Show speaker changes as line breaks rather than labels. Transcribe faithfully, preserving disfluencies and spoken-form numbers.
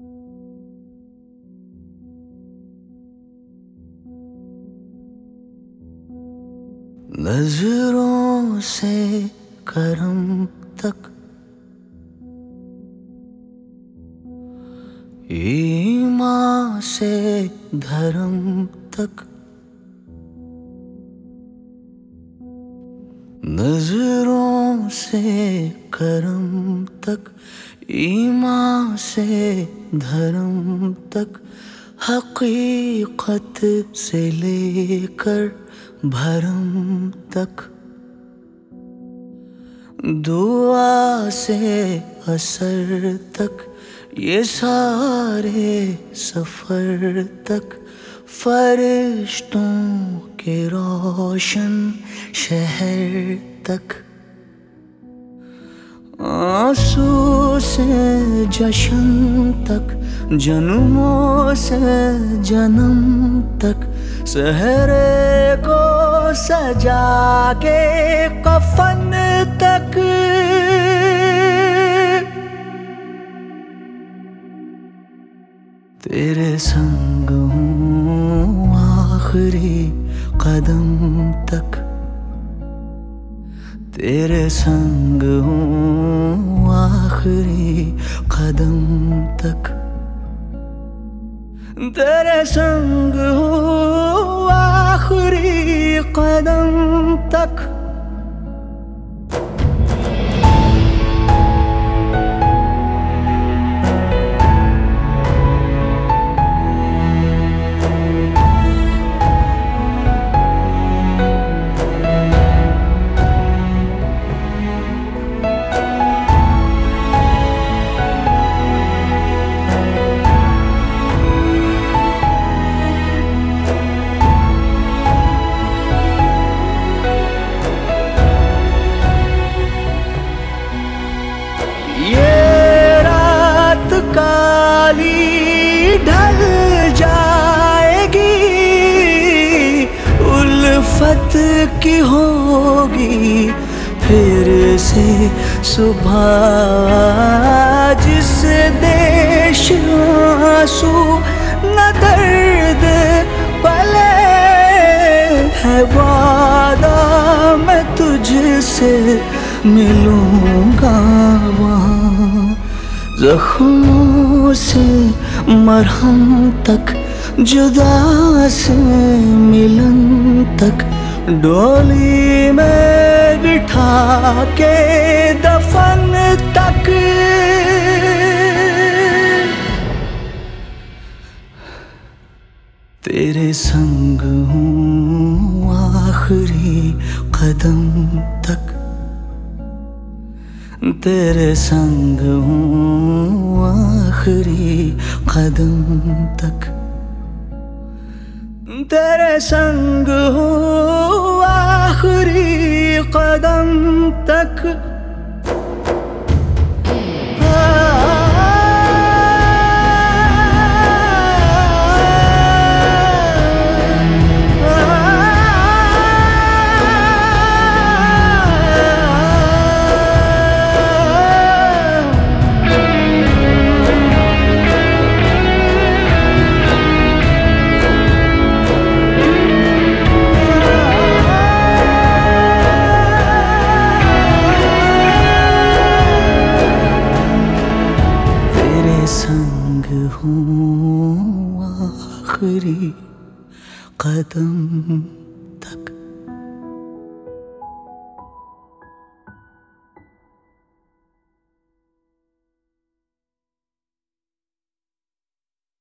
नजरों से करम तक, ईमान से धर्म तक, नजरों से करम तक, ईमान से धर्म तक, हकीकत से लेकर भरम तक, दुआ से असर तक, ये सारे सफर तक, फरिश्तों के रोशन शहर तक, आंसू से जश्न तक, जन्मों से जन्म तक, सहरे को सजा के कफन तक, तेरे संग हूँ आखिरी कदम तक, तेरे संग हूँ आखिरी कदम तक, तेरे संग हूँ आखिरी कदम तक। ढल जाएगी, उल्फत की होगी फिर से सुबह, जिस देश आंसू न दर्द पले, है वादा मैं तुझसे मिलूंगा वहाँ, जख्मों से मरहम तक, जुदा से मिलन तक, डोली में बिठा के दफन तक, तेरे संग हूँ आखिरी कदम तक, तेरे संग हूँ आखिरी कदम तक, तेरे संग हूँ आखिरी कदम तक। संग हूँ आखिरी कदम